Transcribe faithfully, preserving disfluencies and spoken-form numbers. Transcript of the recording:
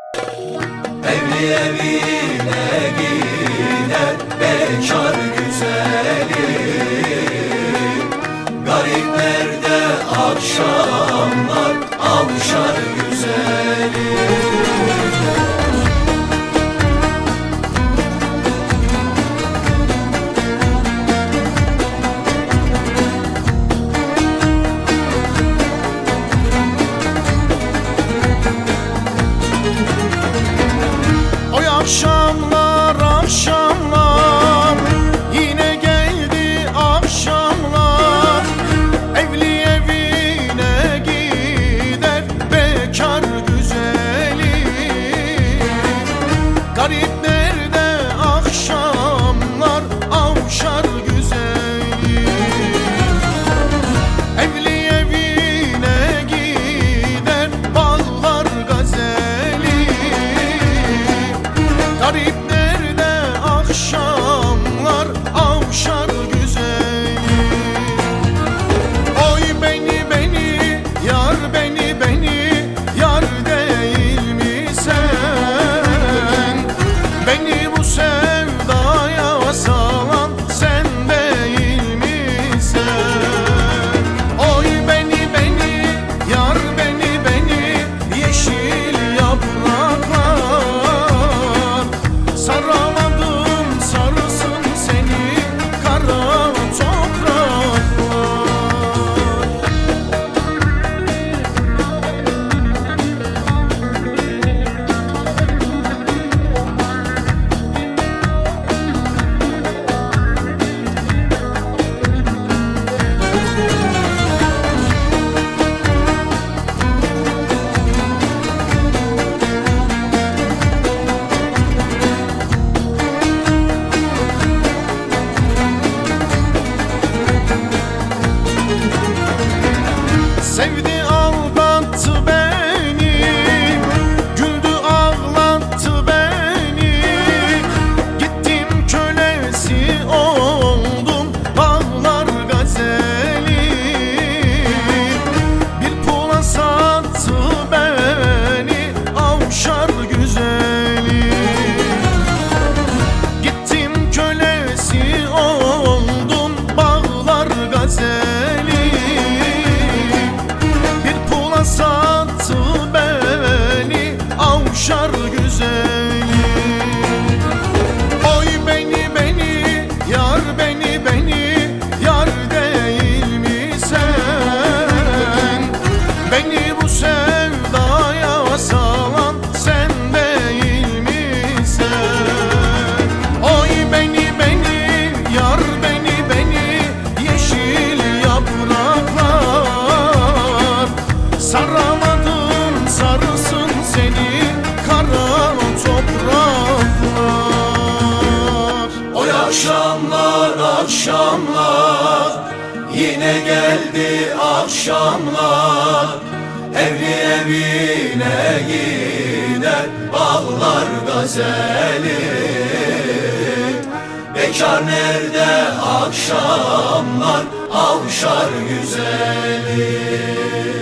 Evli evine gider bekar güzeli, gariplerde akşamlar avşar güzeli. Akşamlar akşamlar yine geldi akşamlar, evli evine gider bekar güzeli, gariplerde akşamlar avşar güzeli. Evli evine gider bağlar gazeli, gariplerde akşamlar avşar güzeli. Oy beni beni yar beni beni yar değil mi sen? Beni bu sevdaya salan sen değil mi sen? Oy beni beni yar beni beni yeşil yapraklar, saramadım sarısın seni kara topraklar. Sevdi aldattı beni, güldü ağlattı beni, gittim kölesi oldum bağlar gazeli, bir pula sattı beni avşar güzeli. Gittim kölesi oldum bağlar gazeli, sattı beni avşar güzeli. Oy beni beni yar beni beni yar değil mi sen? Beni bu sevdaya salan sen değil mi sen? Oy beni beni yar beni beni yeşil yapraklar, saramadım sarısın seni kara topraklar. Oy akşamlar akşamlar yine geldi akşamlar, evli evine gider bağlar gazeli, bekar nerede akşamlar avşar güzeli.